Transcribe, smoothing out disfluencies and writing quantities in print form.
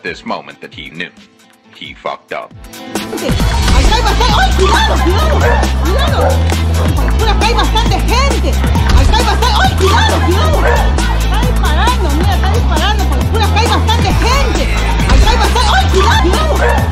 this moment that he knew. He fucked up. Acá hay bastante... ¡Ay, cuidado, cuidado! ¡Cuidado! Por acá hay bastante gente. Acá hay bastante... ¡Ay, cuidado, cuidado! Está disparando, mira, está disparando. Por acá hay bastante gente. Acá hay bastante... ¡Ay, cuidado, cuidado!